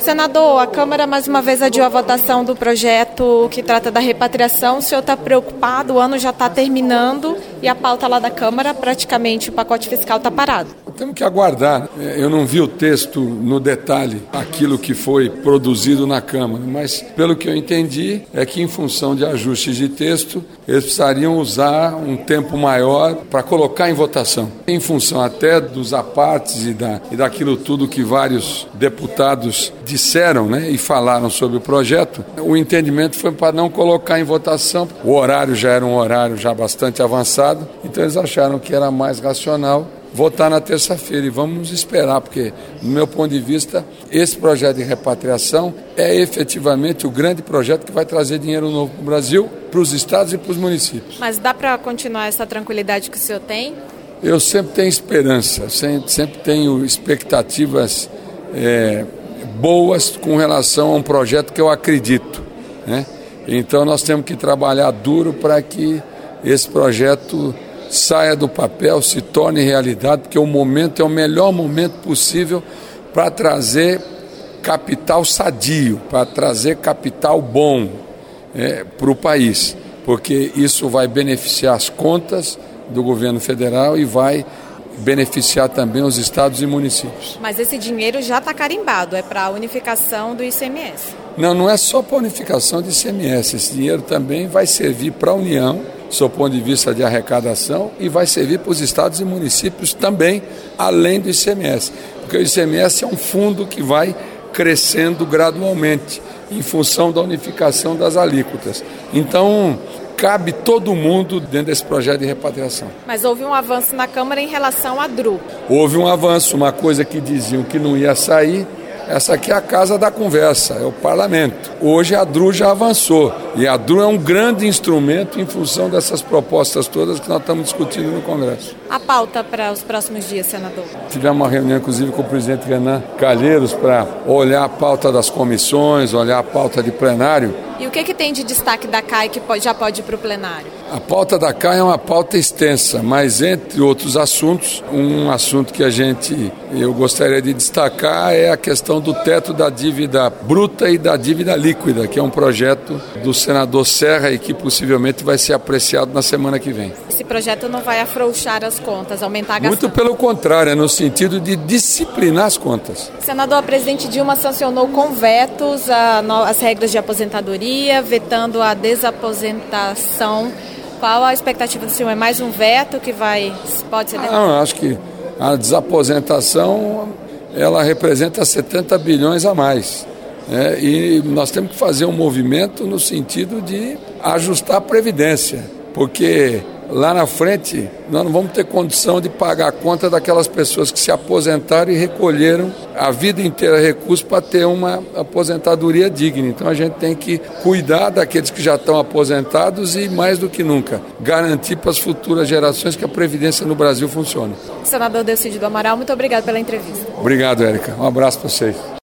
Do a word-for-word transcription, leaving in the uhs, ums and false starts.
Senador, a Câmara mais uma vez adiou a votação do projeto que trata da repatriação. O senhor está preocupado? O ano já está terminando e a pauta lá da Câmara, praticamente o pacote fiscal está parado. Temos que aguardar. Eu não vi o texto no detalhe, aquilo que foi produzido na Câmara, mas pelo que eu entendi é que em função de ajustes de texto, eles precisariam usar um tempo maior para colocar em votação. Em função até dos apartes e, da, e daquilo tudo que vários deputados disseram, né, e falaram sobre o projeto, o entendimento foi para não colocar em votação. O horário já era um horário já bastante avançado, então eles acharam que era mais racional votar na terça-feira, e vamos esperar, porque, do meu ponto de vista, esse projeto de repatriação é efetivamente o grande projeto que vai trazer dinheiro novo para o Brasil, para os estados e para os municípios. Mas dá para continuar essa tranquilidade que o senhor tem? Eu sempre tenho esperança, sempre, sempre tenho expectativas é, boas com relação a um projeto que eu acredito, né? Então nós temos que trabalhar duro para que esse projeto saia do papel, se torne realidade, porque o momento é o melhor momento possível para trazer capital sadio, para trazer capital bom é, para o país, porque isso vai beneficiar as contas do governo federal e vai beneficiar também os estados e municípios. Mas esse dinheiro já está carimbado, é para a unificação do I C M S. Não, não é só para a unificação do I C M S, esse dinheiro também vai servir para a União, do seu ponto de vista de arrecadação, e vai servir para os estados e municípios também, além do I C M S. Porque o I C M S é um fundo que vai crescendo gradualmente, em função da unificação das alíquotas. Então, cabe todo mundo dentro desse projeto de repatriação. Mas houve um avanço na Câmara em relação à D R U. Houve um avanço, uma coisa que diziam que não ia sair. Essa aqui é a casa da conversa, é o parlamento. Hoje a D R U já avançou, e a D R U é um grande instrumento em função dessas propostas todas que nós estamos discutindo no Congresso. A pauta para os próximos dias, senador? Tivemos uma reunião, inclusive, com o presidente Renan Calheiros para olhar a pauta das comissões, olhar a pauta de plenário. E o que, que tem de destaque da C A I que pode, já pode ir para o plenário? A pauta da C A I é uma pauta extensa, mas entre outros assuntos, um assunto que a gente, eu gostaria de destacar é a questão do teto da dívida bruta e da dívida líquida, que é um projeto do senador Serra e que possivelmente vai ser apreciado na semana que vem. Esse projeto não vai afrouxar as contas, aumentar a gasto? Muito pelo contrário, é no sentido de disciplinar as contas. Senador, a presidente Dilma sancionou com vetos a, as regras de aposentadoria, vetando a desaposentação. Qual a expectativa do senhor? É mais um veto que vai, pode ser... Não, acho que a desaposentação, ela representa setenta bilhões a mais. É, e nós temos que fazer um movimento no sentido de ajustar a Previdência, porque lá na frente nós não vamos ter condição de pagar a conta daquelas pessoas que se aposentaram e recolheram a vida inteira recursos para ter uma aposentadoria digna. Então a gente tem que cuidar daqueles que já estão aposentados e, mais do que nunca, garantir para as futuras gerações que a Previdência no Brasil funcione. Senador Delcídio do Amaral, muito obrigado pela entrevista. Obrigado, Érica. Um abraço para vocês.